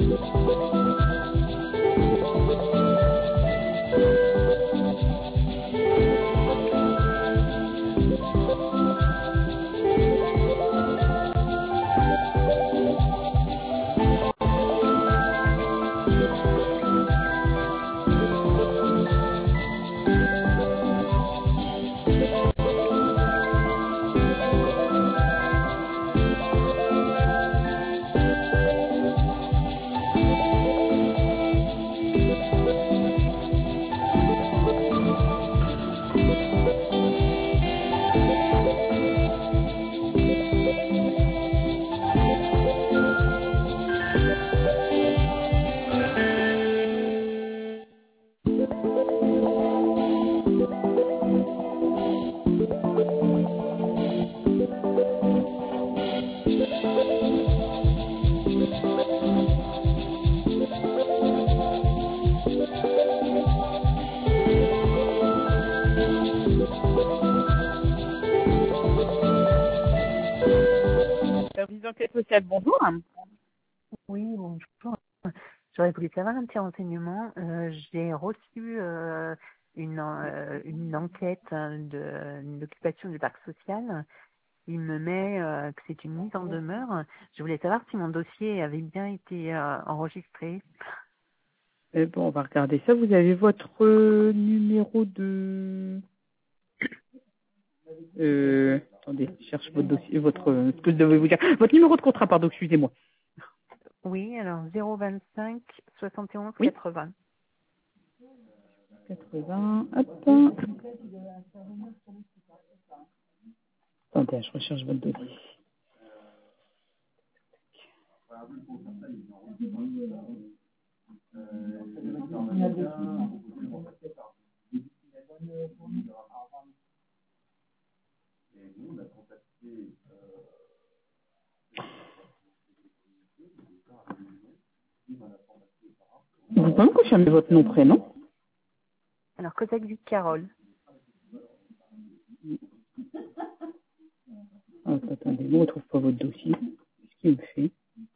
Service d'enquête sociale, bonjour. Oui, bonjour. J'aurais voulu savoir un petit renseignement. J'ai reçu une enquête d'une occupation du parc social. Il me met que c'est une mise en demeure. Je voulais savoir si mon dossier avait bien été enregistré. Bon, on va regarder ça. Vous avez votre numéro de... attendez, je cherche votre dossier, ce que je devais vous dire. Votre numéro de contrat, pardon, excusez-moi. Oui, alors 025 71 Oui. 80. 80, hop. Attendez, je recherche votre dossier. Vous pouvez me confirmer votre nom, prénom? Alors, Kozak Carole. Attendez, moi, on ne trouve pas votre dossier. Qu'est-ce qu'il me fait?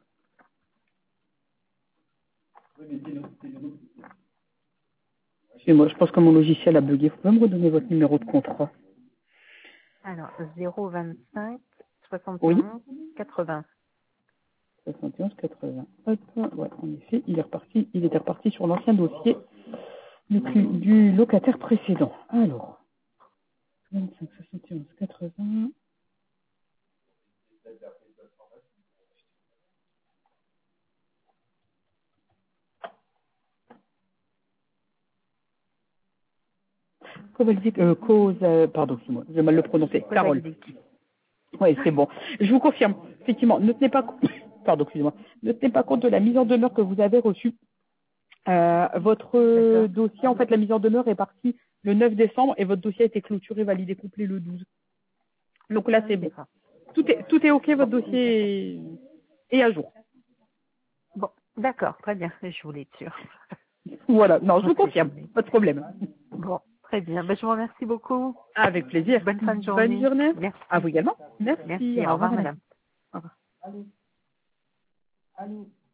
Excusez-moi, je pense que mon logiciel a bugué. Vous pouvez me redonner votre numéro de contrat? Alors, 025 71 Oui. 80. 71 80. Hop, ouais, en effet, il était reparti sur l'ancien dossier du locataire précédent. Alors, 25 71 80. Pardon, excusez-moi, j'ai mal le prononcé. Carole. Oui, c'est bon. Je vous confirme. Effectivement, ne tenez pas compte, pardon, excusez-moi, ne tenez pas compte de la mise en demeure que vous avez reçue. Votre dossier, en fait, la mise en demeure est partie le 9 décembre et votre dossier a été clôturé, validé, complet le 12. Donc là, c'est bon. Tout est OK, votre dossier est à jour. Bon, d'accord, très bien. Je voulais être sûre. Voilà, non, je vous confirme, pas de problème. Bon, très bien. Ben, je vous remercie beaucoup. Avec plaisir. Bonne fin de journée. Bonne journée. Merci. À vous également. Merci. Au revoir, madame. Au revoir. Allô.